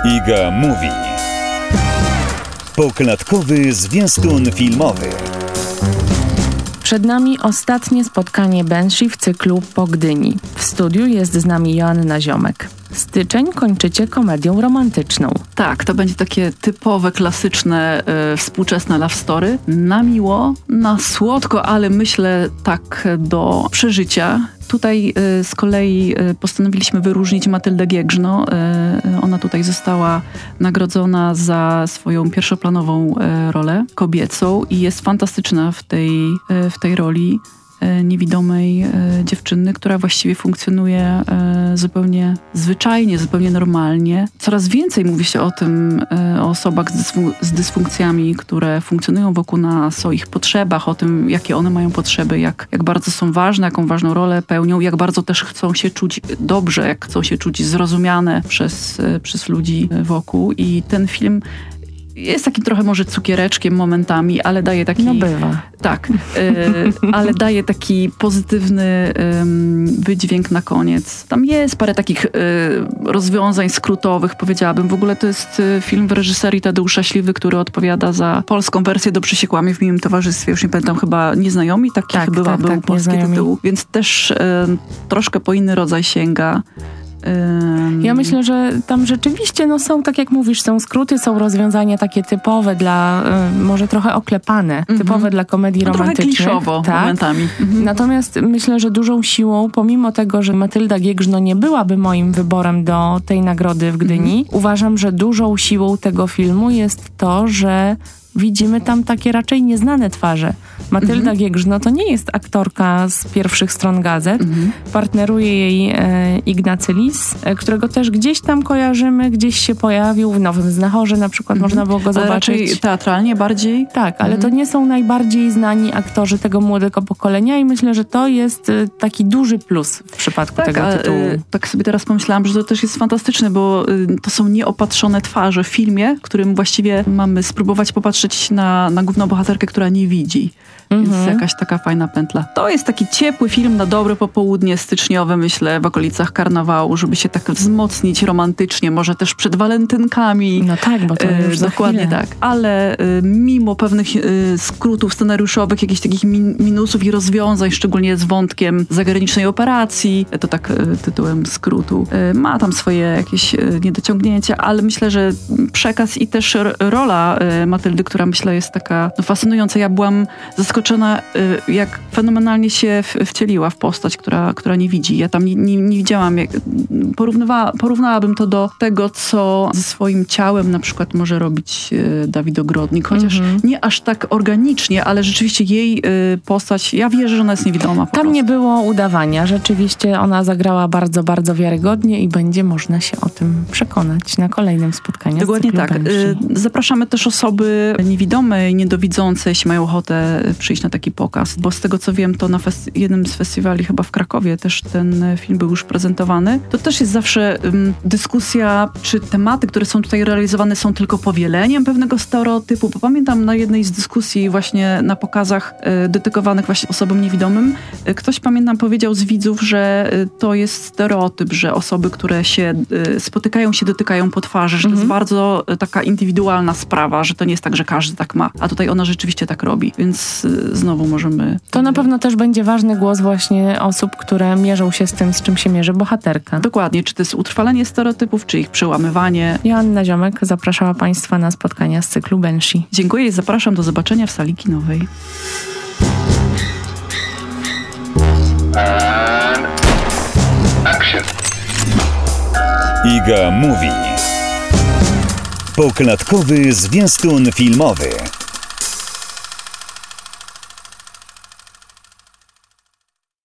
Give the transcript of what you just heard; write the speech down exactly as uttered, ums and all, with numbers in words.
Iga Mówi. Poklatkowy zwiastun filmowy. Przed nami ostatnie spotkanie Banshee w cyklu Po Gdyni. W studiu jest z nami Joanna Ziomek. Styczeń kończycie komedią romantyczną. Tak, to będzie takie typowe, klasyczne, y, współczesne love story. Na miło, na słodko, ale myślę tak do przeżycia. Tutaj y, z kolei y, postanowiliśmy wyróżnić Matyldę Giegrzno. Y, ona tutaj została nagrodzona za swoją pierwszoplanową y, rolę kobiecą i jest fantastyczna w tej, y, w tej roli niewidomej e, dziewczyny, która właściwie funkcjonuje e, zupełnie zwyczajnie, zupełnie normalnie. Coraz więcej mówi się o tym, e, o osobach z, dysfun- z dysfunkcjami, które funkcjonują wokół nas, o ich potrzebach, o tym, jakie one mają potrzeby, jak, jak bardzo są ważne, jaką ważną rolę pełnią, jak bardzo też chcą się czuć dobrze, jak chcą się czuć zrozumiane przez, e, przez ludzi wokół. I ten film jest takim trochę może cukiereczkiem momentami, ale daje taki... No bywa. Tak, y, ale daje taki pozytywny y, wydźwięk na koniec. Tam jest parę takich y, rozwiązań skrótowych, powiedziałabym. W ogóle to jest y, film w reżyserii Tadeusza Śliwy, który odpowiada za polską wersję do Przysiekłami w miłym towarzystwie. Już nie pamiętam, chyba Nieznajomi, taki tak, chyba tak, był tak, polski Nieznajomi. tytuł. Więc też y, troszkę po inny rodzaj sięga. Ja myślę, że tam rzeczywiście no są, tak jak mówisz, są skróty, są rozwiązania takie typowe dla, y, może trochę oklepane, mm-hmm. typowe dla komedii no, romantycznych. Trochę kliszowo tak? momentami. Mm-hmm. Natomiast myślę, że dużą siłą, pomimo tego, że Matylda Giegrzno nie byłaby moim wyborem do tej nagrody w Gdyni, mm-hmm. uważam, że dużą siłą tego filmu jest to, że widzimy tam takie raczej nieznane twarze. Matylda mm-hmm. Giegrzno to nie jest aktorka z pierwszych stron gazet. Mm-hmm. Partneruje jej e, Ignacy Lis, e, którego też gdzieś tam kojarzymy, gdzieś się pojawił w Nowym Znachorze na przykład, mm-hmm. można było go ale zobaczyć. Raczej teatralnie bardziej? Tak, ale mm-hmm. to nie są najbardziej znani aktorzy tego młodego pokolenia i myślę, że to jest e, taki duży plus w przypadku tak, tego a, tytułu. E, tak sobie teraz pomyślałam, że to też jest fantastyczne, bo e, to są nieopatrzone twarze w filmie, w którym właściwie mamy spróbować popatrzeć na, na główną bohaterkę, która nie widzi. Więc Mhm. jakaś taka fajna pętla. To jest taki ciepły film na dobre popołudnie styczniowe, myślę, w okolicach karnawału, żeby się tak wzmocnić romantycznie, może też przed walentynkami. No tak, bo to już e, za dokładnie chwilę. tak. Ale e, mimo pewnych e, skrótów scenariuszowych, jakichś takich min- minusów i rozwiązań, szczególnie z wątkiem zagranicznej operacji, to tak e, tytułem skrótu, e, ma tam swoje jakieś e, niedociągnięcia, ale myślę, że przekaz i też r- rola e, Matyldy, która myślę jest taka no, fascynująca. Ja byłam zaskoczona, jak fenomenalnie się wcieliła w postać, która, która nie widzi. Ja tam nie, nie, nie widziałam, jak, porównywała, porównałabym to do tego, co ze swoim ciałem na przykład może robić Dawid Ogrodnik, chociaż mm-hmm. nie aż tak organicznie, ale rzeczywiście jej postać, ja wierzę, że ona jest niewidoma. Tam prostu. Nie było udawania. Rzeczywiście ona zagrała bardzo, bardzo wiarygodnie i będzie można się o tym przekonać na kolejnym spotkaniu. Dokładnie tak. Banshee. Zapraszamy też osoby niewidome i niedowidzące, jeśli mają ochotę przyjść na taki pokaz, bo z tego co wiem, to na festi- jednym z festiwali chyba w Krakowie też ten film był już prezentowany. To też jest zawsze um, dyskusja, czy tematy, które są tutaj realizowane, są tylko powieleniem pewnego stereotypu, bo pamiętam na jednej z dyskusji właśnie na pokazach e, dedykowanych właśnie osobom niewidomym, e, ktoś pamiętam powiedział z widzów, że e, to jest stereotyp, że osoby, które się e, spotykają, się dotykają po twarzy, że mm-hmm. to jest bardzo e, taka indywidualna sprawa, że to nie jest tak, że każdy tak ma, a tutaj ona rzeczywiście tak robi, więc znowu możemy... To na pewno też będzie ważny głos właśnie osób, które mierzą się z tym, z czym się mierzy bohaterka. Dokładnie. Czy to jest utrwalenie stereotypów, czy ich przełamywanie. Joanna Ziomek zapraszała Państwa na spotkania z cyklu Banshee. Dziękuję i zapraszam do zobaczenia w sali kinowej. And action. Iga Mówi. Poklatkowy zwiastun filmowy.